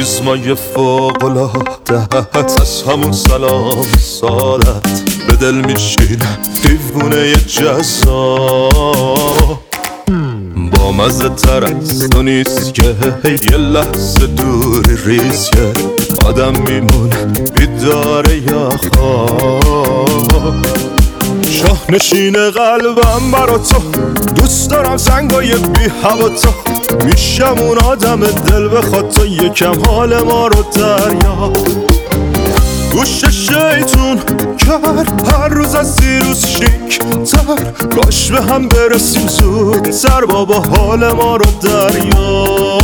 چشمای فوق‌العاده‌ات، از همون سلام سالت به دل میشینه دیوونه جذاب. با مزه تر از تو نیست که یه لحظه دوری ریزه، آدم میمونه بیداره یا خواب. شاهنشین قلبم برا تو، دوست دارم زنگای بی هوا تو، میشم اون آدم دل بخواد تو یکم حال ما رو دریا. گوش شیطون کرد هر روز از دیروز شیک تر، کاش به هم برسیم زود سر بابا حال ما رو دریا.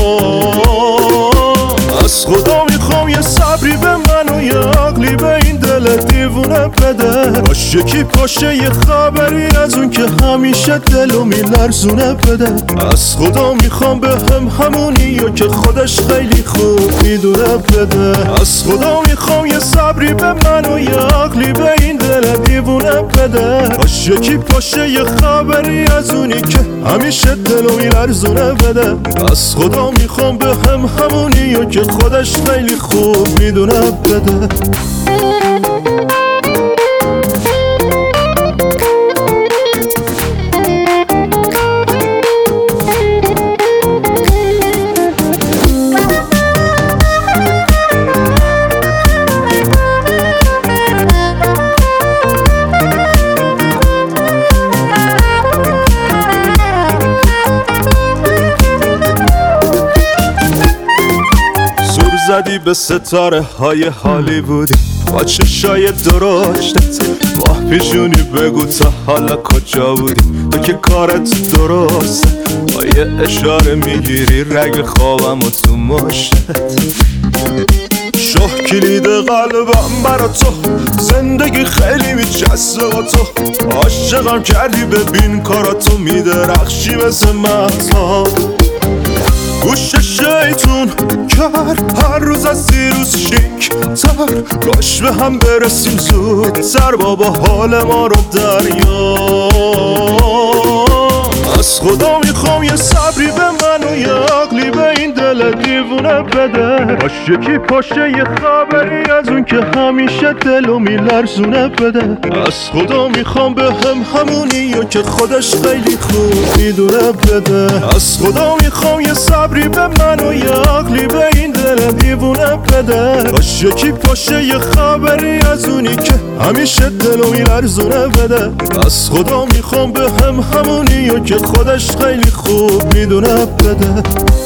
از خدا میخوام یه صبری به من و یه عقلی به این دل دیوونه بده، باش یکی پاشه یه خبری از اون که همیشه دلو میلرزونه بده. از خدا میخوام به هم همونی و که خودش خیلی خوب میدونه بده. از خدا میخوام یه صبری به من و یه عقلی به این دل دیوونه بده، باش یکی پاشه یه خبری از اونی که همیشه دلو میلرزونه بده. از خدا میخوام به هم همونی و که خودش خیلی خوب میدونه بده. زدی به ستاره های هالیوودی با چشای درشتت، ماه پیشونی بگو تا حالا کجا بودی تو که کارت درسته. با یه اشاره میگیری رگ خوابم و تو مشتت. شاه کلید قلبم برا تو، زندگی خیلی میچسبه با تو، عاشقم کردی ببین کاراتو میدرخشی مثل مهتاب. گوش شیطون کرد هر روز از دیروز شیک تر، کاش به هم برسیم زود سر بابا حال ما رو دریا. از خدا میخوام یه صبری به من و یه عقلی به این دل دیوونه بده، باش یکی پاشه یه خبری از اون که همیشه دلو میلرزونه بده. از خدا میخوام به هم همونی و که خودش خیلی خوب میدونه بده. از خدا میخوام یه صبری به من و یه عقلی به این دل دیوونه بده، باش یکی پاشه یه خبری از اونی که همیشه دلو میلرزونه بده. از خدا میخوام به هم همونی و که خودش خیلی خوب میدونه بده.